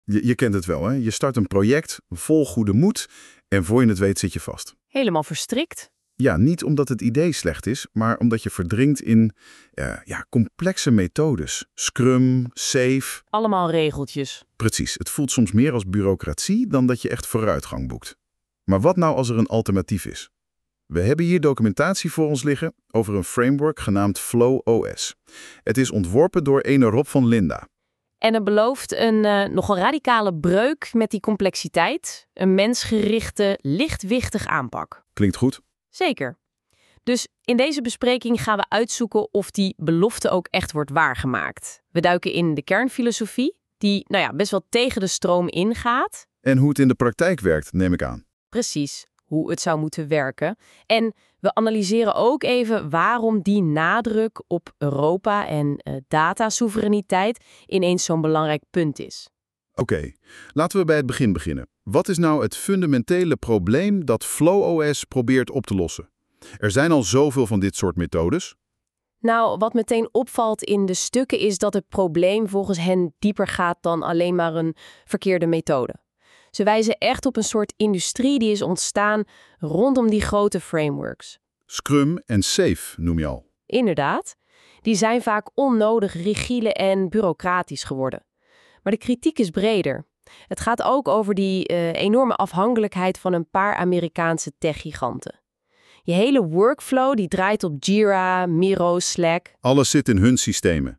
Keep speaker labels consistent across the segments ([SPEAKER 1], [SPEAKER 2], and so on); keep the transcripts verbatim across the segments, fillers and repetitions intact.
[SPEAKER 1] Je, je kent het wel, hè? Je start een project vol goede moed en voor je het weet zit je vast.
[SPEAKER 2] Helemaal verstrikt.
[SPEAKER 1] Ja, niet omdat het idee slecht is, maar omdat je verdrinkt in uh, ja, complexe methodes. Scrum, Safe.
[SPEAKER 2] Allemaal regeltjes.
[SPEAKER 1] Precies, het voelt soms meer als bureaucratie dan dat je echt vooruitgang boekt. Maar wat nou als er een alternatief is? We hebben hier documentatie voor ons liggen over een framework genaamd Flow O S. Het is ontworpen door ene Rob van Linda.
[SPEAKER 2] En het belooft een uh, nogal radicale breuk met die complexiteit. Een mensgerichte, lichtwichtig aanpak.
[SPEAKER 1] Klinkt goed.
[SPEAKER 2] Zeker. Dus in deze bespreking gaan we uitzoeken of die belofte ook echt wordt waargemaakt. We duiken in de kernfilosofie, die nou ja, best wel tegen de stroom ingaat.
[SPEAKER 1] En hoe het in de praktijk werkt, neem ik aan.
[SPEAKER 2] Precies, hoe het zou moeten werken. En we analyseren ook even waarom die nadruk op Europa en uh, datasoevereiniteit ineens zo'n belangrijk punt is.
[SPEAKER 1] Oké, okay, laten we bij het begin beginnen. Wat is nou het fundamentele probleem dat Flow O S probeert op te lossen? Er zijn al zoveel van dit soort methodes.
[SPEAKER 2] Nou, wat meteen opvalt in de stukken is dat het probleem volgens hen dieper gaat dan alleen maar een verkeerde methode. Ze wijzen echt op een soort industrie die is ontstaan rondom die grote frameworks.
[SPEAKER 1] Scrum en Safe noem je al.
[SPEAKER 2] Inderdaad. Die zijn vaak onnodig rigide en bureaucratisch geworden. Maar de kritiek is breder. Het gaat ook over die uh, enorme afhankelijkheid van een paar Amerikaanse techgiganten. Je hele workflow die draait op Jira, Miro, Slack.
[SPEAKER 1] Alles zit in hun systemen.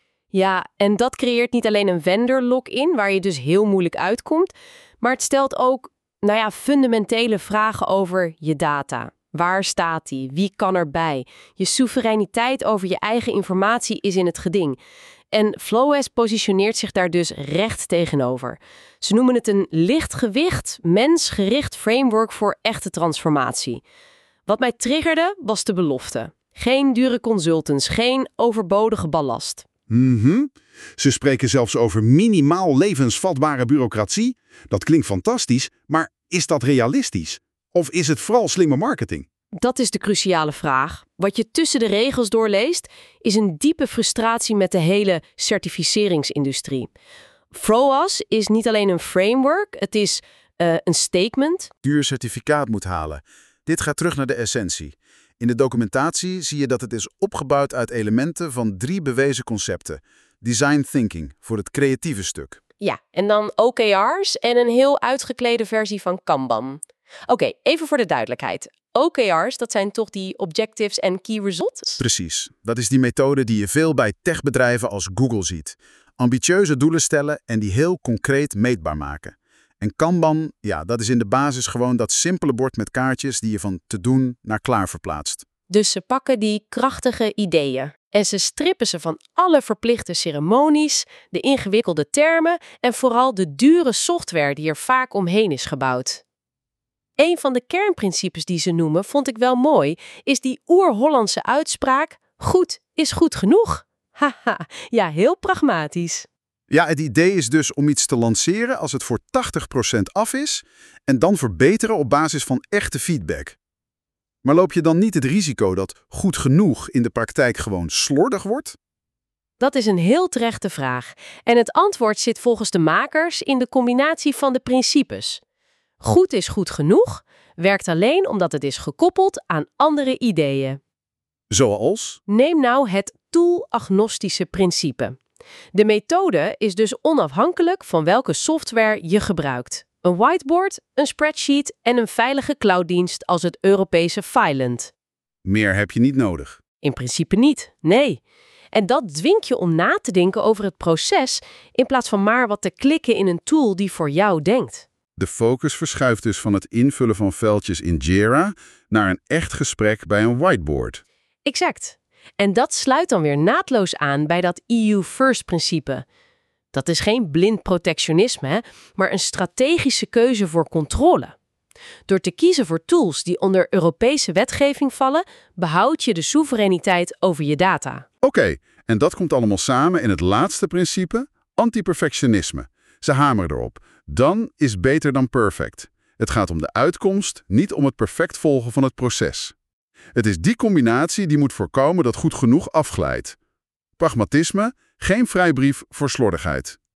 [SPEAKER 2] Ja, en dat creëert niet alleen een vendor lock-in, waar je dus heel moeilijk uitkomt, maar het stelt ook, nou ja, fundamentele vragen over je data. Waar staat die? Wie kan erbij? Je soevereiniteit over je eigen informatie is in het geding. En Flow O S positioneert zich daar dus recht tegenover. Ze noemen het een lichtgewicht, mensgericht framework voor echte transformatie. Wat mij triggerde was de belofte. Geen dure consultants, geen overbodige ballast.
[SPEAKER 3] Mm-hmm. Ze spreken zelfs over minimaal levensvatbare bureaucratie. Dat klinkt fantastisch, maar is dat realistisch? Of is het vooral slimme marketing?
[SPEAKER 2] Dat is de cruciale vraag. Wat je tussen de regels doorleest, is een diepe frustratie met de hele certificeringsindustrie. F R O A S is niet alleen een framework, het is uh, een statement.
[SPEAKER 1] Duur certificaat moet halen. Dit gaat terug naar de essentie. In de documentatie zie je dat het is opgebouwd uit elementen van drie bewezen concepten. Design thinking, voor het creatieve stuk.
[SPEAKER 2] Ja, en dan O K R's en een heel uitgeklede versie van Kanban. Oké, okay, even voor de duidelijkheid. O K R's, dat zijn toch die Objectives and Key Results?
[SPEAKER 1] Precies. Dat is die methode die je veel bij techbedrijven als Google ziet. Ambitieuze doelen stellen en die heel concreet meetbaar maken. En Kanban, ja, dat is in de basis gewoon dat simpele bord met kaartjes die je van te doen naar klaar verplaatst.
[SPEAKER 2] Dus ze pakken die krachtige ideeën en ze strippen ze van alle verplichte ceremonies, de ingewikkelde termen en vooral de dure software die er vaak omheen is gebouwd. Een van de kernprincipes die ze noemen, vond ik wel mooi, is die oer-Hollandse uitspraak: goed is goed genoeg. Haha, ja, heel pragmatisch.
[SPEAKER 1] Ja, het idee is dus om iets te lanceren als het voor tachtig procent af is en dan verbeteren op basis van echte feedback. Maar loop je dan niet het risico dat goed genoeg in de praktijk gewoon slordig wordt?
[SPEAKER 2] Dat is een heel terechte vraag. En het antwoord zit volgens de makers in de combinatie van de principes. Goed is goed genoeg werkt alleen omdat het is gekoppeld aan andere ideeën.
[SPEAKER 1] Zoals?
[SPEAKER 2] Neem nou het tool-agnostische principe. De methode is dus onafhankelijk van welke software je gebruikt. Een whiteboard, een spreadsheet en een veilige clouddienst als het Europese Filand.
[SPEAKER 1] Meer heb je niet nodig.
[SPEAKER 2] In principe niet, nee. En dat dwingt je om na te denken over het proces in plaats van maar wat te klikken in een tool die voor jou denkt.
[SPEAKER 1] De focus verschuift dus van het invullen van veldjes in Jira naar een echt gesprek bij een whiteboard.
[SPEAKER 2] Exact. En dat sluit dan weer naadloos aan bij dat E U-first-principe. Dat is geen blind protectionisme, hè, maar een strategische keuze voor controle. Door te kiezen voor tools die onder Europese wetgeving vallen, behoud je de soevereiniteit over je data.
[SPEAKER 1] Oké, okay, en dat komt allemaal samen in het laatste principe, antiperfectionisme. Ze hameren erop. Dan is beter dan perfect. Het gaat om de uitkomst, niet om het perfect volgen van het proces. Het is die combinatie die moet voorkomen dat goed genoeg afglijdt. Pragmatisme, geen vrijbrief voor slordigheid.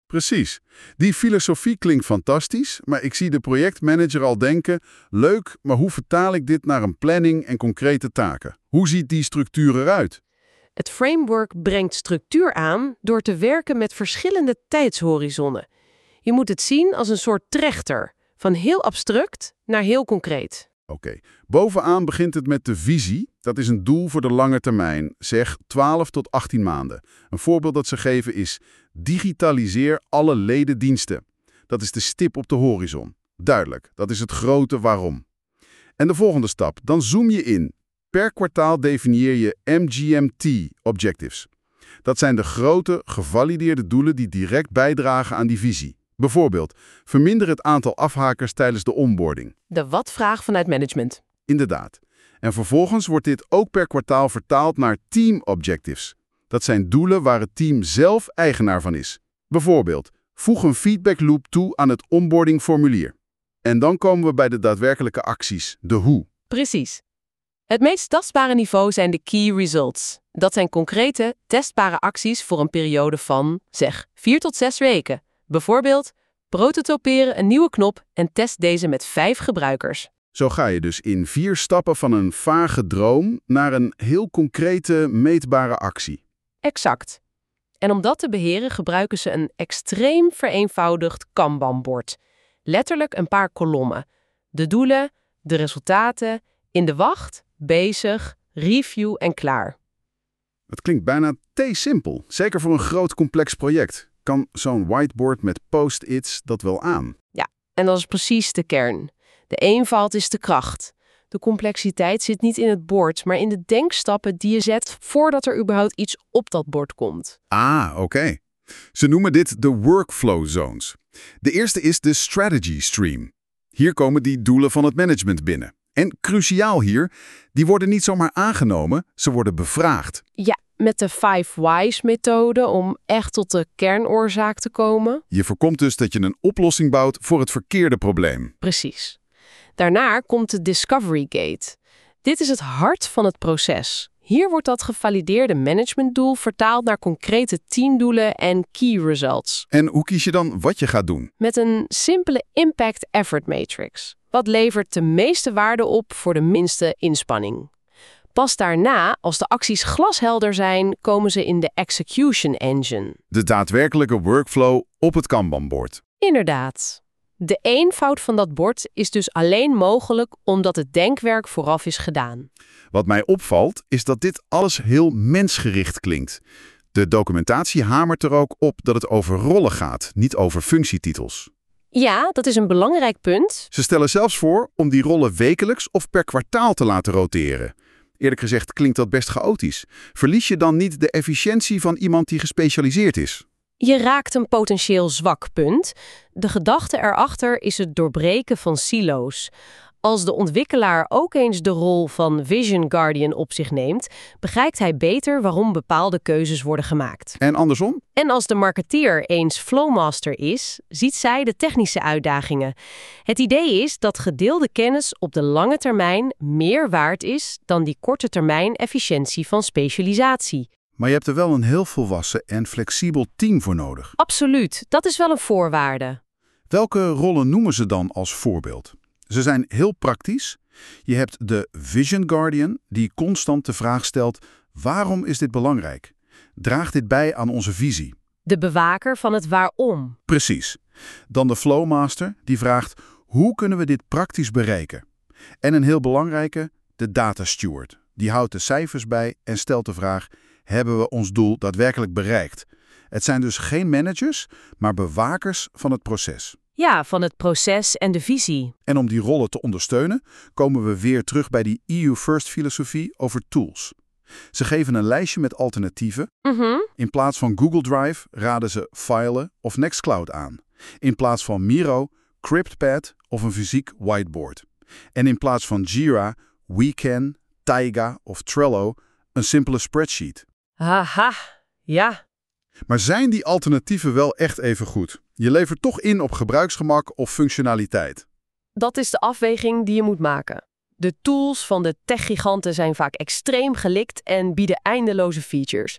[SPEAKER 3] Precies. Die filosofie klinkt fantastisch, maar ik zie de projectmanager al denken, leuk, maar hoe vertaal ik dit naar een planning en concrete taken? Hoe ziet die structuur eruit?
[SPEAKER 2] Het framework brengt structuur aan door te werken met verschillende tijdshorizonnen. Je moet het zien als een soort trechter, van heel abstract naar heel concreet.
[SPEAKER 3] Oké, bovenaan begint het met de visie. Dat is een doel voor de lange termijn, zeg twaalf tot achttien maanden. Een voorbeeld dat ze geven is: digitaliseer alle ledendiensten. Dat is de stip op de horizon. Duidelijk, dat is het grote waarom. En de volgende stap, dan zoom je in. Per kwartaal definieer je M G M T-objectives. Dat zijn de grote, gevalideerde doelen die direct bijdragen aan die visie. Bijvoorbeeld, verminder het aantal afhakers tijdens de onboarding.
[SPEAKER 2] De wat-vraag vanuit management.
[SPEAKER 3] Inderdaad. En vervolgens wordt dit ook per kwartaal vertaald naar team objectives. Dat zijn doelen waar het team zelf eigenaar van is. Bijvoorbeeld, voeg een feedback loop toe aan het onboardingformulier. En dan komen we bij de daadwerkelijke acties, de hoe.
[SPEAKER 2] Precies. Het meest tastbare niveau zijn de key results. Dat zijn concrete, testbare acties voor een periode van, zeg, vier tot zes weken. Bijvoorbeeld, prototyperen een nieuwe knop en test deze met vijf gebruikers.
[SPEAKER 3] Zo ga je dus in vier stappen van een vage droom naar een heel concrete, meetbare actie.
[SPEAKER 2] Exact. En om dat te beheren gebruiken ze een extreem vereenvoudigd Kanban-bord. Letterlijk een paar kolommen. De doelen, de resultaten, in de wacht, bezig, review en klaar.
[SPEAKER 3] Het klinkt bijna te simpel, zeker voor een groot complex project. Kan zo'n whiteboard met post-its dat wel aan?
[SPEAKER 2] Ja, en dat is precies de kern. De eenvoud is de kracht. De complexiteit zit niet in het bord, maar in de denkstappen die je zet voordat er überhaupt iets op dat bord komt.
[SPEAKER 3] Ah, oké. Okay. Ze noemen dit de workflow zones. De eerste is de strategy stream. Hier komen die doelen van het management binnen. En cruciaal hier, die worden niet zomaar aangenomen, ze worden bevraagd.
[SPEAKER 2] Ja, met de five whys-methode om echt tot de kernoorzaak te komen.
[SPEAKER 3] Je voorkomt dus dat je een oplossing bouwt voor het verkeerde probleem.
[SPEAKER 2] Precies. Daarna komt de discovery gate. Dit is het hart van het proces. Hier wordt dat gevalideerde managementdoel vertaald naar concrete teamdoelen en key results.
[SPEAKER 3] En hoe kies je dan wat je gaat doen?
[SPEAKER 2] Met een simpele impact effort matrix. Wat levert de meeste waarde op voor de minste inspanning? Pas daarna, als de acties glashelder zijn, komen ze in de execution engine.
[SPEAKER 3] De daadwerkelijke workflow op het Kanban-bord.
[SPEAKER 2] Inderdaad. De eenvoud van dat bord is dus alleen mogelijk omdat het denkwerk vooraf is gedaan.
[SPEAKER 3] Wat mij opvalt, is dat dit alles heel mensgericht klinkt. De documentatie hamert er ook op dat het over rollen gaat, niet over functietitels.
[SPEAKER 2] Ja, dat is een belangrijk punt.
[SPEAKER 3] Ze stellen zelfs voor om die rollen wekelijks of per kwartaal te laten roteren. Eerlijk gezegd klinkt dat best chaotisch. Verlies je dan niet de efficiëntie van iemand die gespecialiseerd is?
[SPEAKER 2] Je raakt een potentieel zwak punt. De gedachte erachter is het doorbreken van silo's. Als de ontwikkelaar ook eens de rol van Vision Guardian op zich neemt, begrijpt hij beter waarom bepaalde keuzes worden gemaakt.
[SPEAKER 3] En andersom?
[SPEAKER 2] En als de marketeer eens Flowmaster is, ziet zij de technische uitdagingen. Het idee is dat gedeelde kennis op de lange termijn meer waard is dan die korte termijn efficiëntie van specialisatie.
[SPEAKER 3] Maar je hebt er wel een heel volwassen en flexibel team voor nodig.
[SPEAKER 2] Absoluut, dat is wel een voorwaarde.
[SPEAKER 3] Welke rollen noemen ze dan als voorbeeld? Ze zijn heel praktisch. Je hebt de Vision Guardian die constant de vraag stelt: waarom is dit belangrijk? Draagt dit bij aan onze visie?
[SPEAKER 2] De bewaker van het waarom.
[SPEAKER 3] Precies. Dan de Flowmaster die vraagt: hoe kunnen we dit praktisch bereiken? En een heel belangrijke, de Data Steward. Die houdt de cijfers bij en stelt de vraag: hebben we ons doel daadwerkelijk bereikt? Het zijn dus geen managers, maar bewakers van het proces.
[SPEAKER 2] Ja, van het proces en de visie.
[SPEAKER 3] En om die rollen te ondersteunen, komen we weer terug bij die E U-first-filosofie over tools. Ze geven een lijstje met alternatieven.
[SPEAKER 2] Mm-hmm.
[SPEAKER 3] In plaats van Google Drive raden ze Filen of Nextcloud aan. In plaats van Miro, CryptPad of een fysiek whiteboard. En in plaats van Jira, Wecan, Taiga of Trello een simpele spreadsheet.
[SPEAKER 2] Haha, ja.
[SPEAKER 3] Maar zijn die alternatieven wel echt even goed? Je levert toch in op gebruiksgemak of functionaliteit.
[SPEAKER 2] Dat is de afweging die je moet maken. De tools van de techgiganten zijn vaak extreem gelikt en bieden eindeloze features.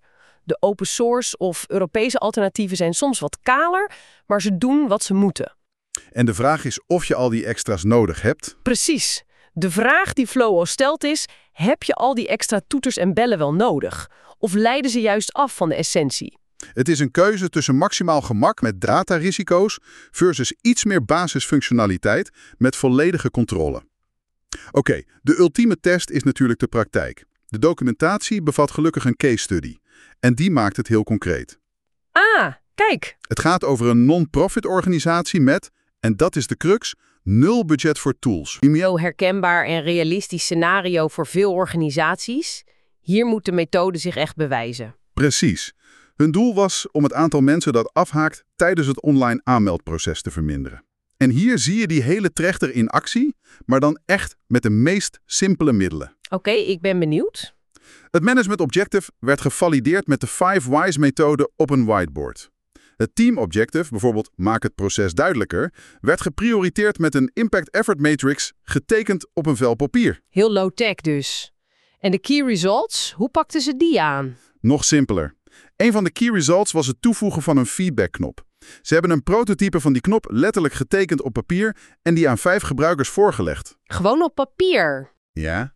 [SPEAKER 2] De open source of Europese alternatieven zijn soms wat kaler, maar ze doen wat ze moeten.
[SPEAKER 3] En de vraag is of je al die extra's nodig hebt.
[SPEAKER 2] Precies. De vraag die Flowo stelt is, heb je al die extra toeters en bellen wel nodig? Of leiden ze juist af van de essentie?
[SPEAKER 3] Het is een keuze tussen maximaal gemak met datarisico's versus iets meer basisfunctionaliteit met volledige controle. Oké, okay, de ultieme test is natuurlijk de praktijk. De documentatie bevat gelukkig een case study. En die maakt het heel concreet.
[SPEAKER 2] Ah, kijk.
[SPEAKER 3] Het gaat over een non-profit organisatie met, en dat is de crux, nul budget voor tools.
[SPEAKER 2] Zo herkenbaar en realistisch scenario voor veel organisaties. Hier moet de methode zich echt bewijzen.
[SPEAKER 3] Precies. Hun doel was om het aantal mensen dat afhaakt tijdens het online aanmeldproces te verminderen. En hier zie je die hele trechter in actie, maar dan echt met de meest simpele middelen.
[SPEAKER 2] Oké, okay, ik ben benieuwd.
[SPEAKER 3] Het management objective werd gevalideerd met de five whys methode op een whiteboard. Het team objective, bijvoorbeeld maak het proces duidelijker, werd geprioriteerd met een impact effort matrix getekend op een vel papier.
[SPEAKER 2] Heel low-tech dus. En de key results, hoe pakten ze die aan?
[SPEAKER 3] Nog simpeler. Een van de key results was het toevoegen van een feedbackknop. Ze hebben een prototype van die knop letterlijk getekend op papier en die aan vijf gebruikers voorgelegd.
[SPEAKER 2] Gewoon op papier?
[SPEAKER 3] Ja.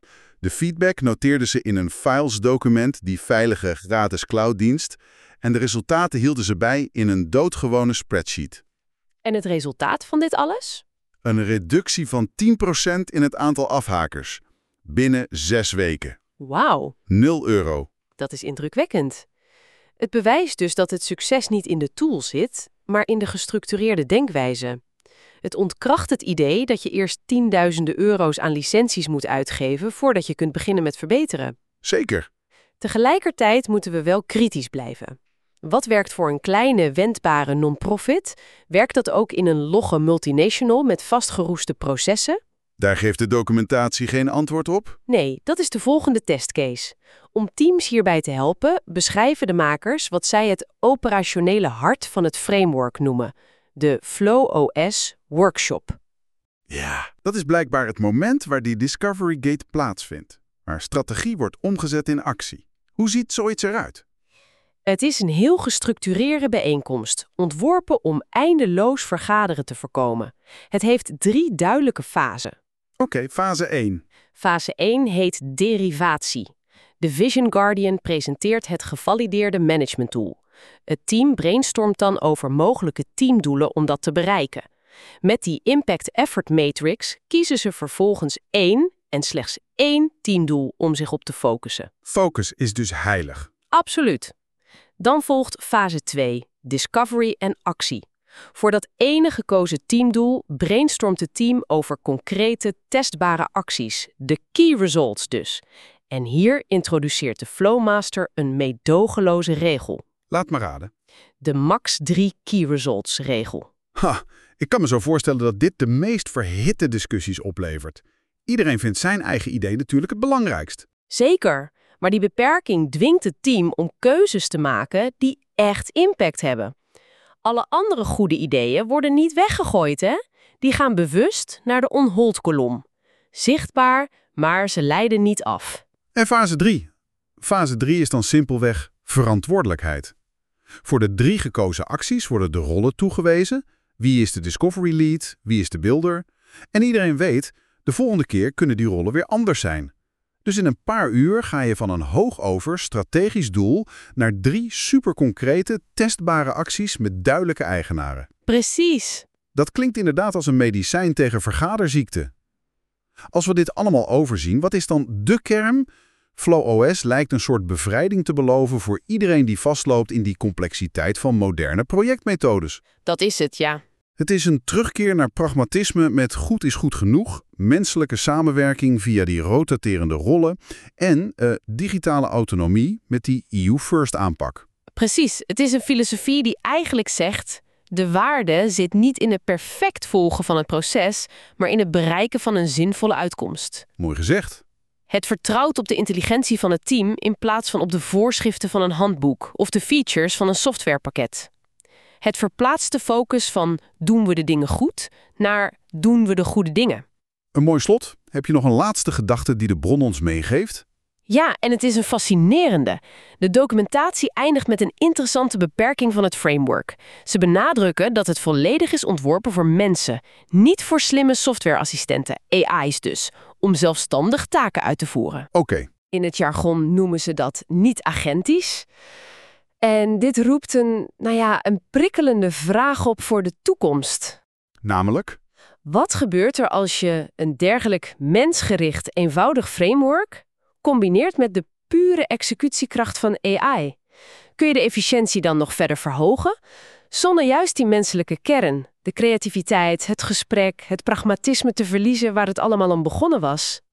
[SPEAKER 3] De feedback noteerden ze in een files-document, die veilige gratis clouddienst, en de resultaten hielden ze bij in een doodgewone spreadsheet.
[SPEAKER 2] En het resultaat van dit alles?
[SPEAKER 3] Een reductie van tien procent in het aantal afhakers. Binnen zes weken.
[SPEAKER 2] Wauw.
[SPEAKER 3] Nul euro.
[SPEAKER 2] Dat is indrukwekkend. Het bewijst dus dat het succes niet in de tool zit, maar in de gestructureerde denkwijze. Het ontkracht het idee dat je eerst tienduizenden euro's aan licenties moet uitgeven voordat je kunt beginnen met verbeteren.
[SPEAKER 3] Zeker.
[SPEAKER 2] Tegelijkertijd moeten we wel kritisch blijven. Wat werkt voor een kleine, wendbare non-profit, werkt dat ook in een logge multinational met vastgeroeste processen?
[SPEAKER 3] Daar geeft de documentatie geen antwoord op?
[SPEAKER 2] Nee, dat is de volgende testcase. Om teams hierbij te helpen, beschrijven de makers wat zij het operationele hart van het framework noemen, de Flow O S Workshop.
[SPEAKER 3] Ja, dat is blijkbaar het moment waar die Discovery Gate plaatsvindt, waar strategie wordt omgezet in actie. Hoe ziet zoiets eruit?
[SPEAKER 2] Het is een heel gestructureerde bijeenkomst, ontworpen om eindeloos vergaderen te voorkomen. Het heeft drie duidelijke fasen.
[SPEAKER 3] Oké, okay, fase één.
[SPEAKER 2] Fase één heet derivatie. De Vision Guardian presenteert het gevalideerde management tool. Het team brainstormt dan over mogelijke teamdoelen om dat te bereiken. Met die Impact Effort Matrix kiezen ze vervolgens één en slechts één teamdoel om zich op te focussen.
[SPEAKER 3] Focus is dus heilig.
[SPEAKER 2] Absoluut. Dan volgt fase twee, discovery en actie. Voor dat ene gekozen teamdoel brainstormt het team over concrete, testbare acties, de key results dus. En hier introduceert de Flowmaster een meedogenloze regel.
[SPEAKER 3] Laat maar raden.
[SPEAKER 2] De max drie key results regel.
[SPEAKER 3] Ha, ik kan me zo voorstellen dat dit de meest verhitte discussies oplevert. Iedereen vindt zijn eigen idee natuurlijk het belangrijkst.
[SPEAKER 2] Zeker, maar die beperking dwingt het team om keuzes te maken die echt impact hebben. Alle andere goede ideeën worden niet weggegooid, hè? Die gaan bewust naar de on-hold-kolom. Zichtbaar, maar ze leiden niet af.
[SPEAKER 3] En fase drie. Fase drie is dan simpelweg verantwoordelijkheid. Voor de drie gekozen acties worden de rollen toegewezen. Wie is de discovery lead? Wie is de builder? En iedereen weet, de volgende keer kunnen die rollen weer anders zijn. Dus in een paar uur ga je van een hoogover strategisch doel naar drie superconcrete, testbare acties met duidelijke eigenaren.
[SPEAKER 2] Precies.
[SPEAKER 3] Dat klinkt inderdaad als een medicijn tegen vergaderziekte. Als we dit allemaal overzien, wat is dan de kern? Flow O S lijkt een soort bevrijding te beloven voor iedereen die vastloopt in die complexiteit van moderne projectmethodes.
[SPEAKER 2] Dat is het, ja.
[SPEAKER 3] Het is een terugkeer naar pragmatisme met goed is goed genoeg, menselijke samenwerking via die rotaterende rollen en uh, digitale autonomie met die E U-first aanpak.
[SPEAKER 2] Precies, het is een filosofie die eigenlijk zegt, de waarde zit niet in het perfect volgen van het proces, maar in het bereiken van een zinvolle uitkomst.
[SPEAKER 3] Mooi gezegd.
[SPEAKER 2] Het vertrouwt op de intelligentie van het team in plaats van op de voorschriften van een handboek of de features van een softwarepakket. Het verplaatst de focus van doen we de dingen goed naar doen we de goede dingen.
[SPEAKER 3] Een mooi slot. Heb je nog een laatste gedachte die de bron ons meegeeft?
[SPEAKER 2] Ja, en het is een fascinerende. De documentatie eindigt met een interessante beperking van het framework. Ze benadrukken dat het volledig is ontworpen voor mensen, niet voor slimme softwareassistenten, A I's dus, om zelfstandig taken uit te voeren.
[SPEAKER 3] Oké. Okay.
[SPEAKER 2] In het jargon noemen ze dat niet-agentisch. En dit roept een, nou ja, een prikkelende vraag op voor de toekomst.
[SPEAKER 3] Namelijk?
[SPEAKER 2] Wat gebeurt er als je een dergelijk mensgericht, eenvoudig framework combineert met de pure executiekracht van A I? Kun je de efficiëntie dan nog verder verhogen? Zonder juist die menselijke kern, de creativiteit, het gesprek, het pragmatisme te verliezen waar het allemaal om begonnen was?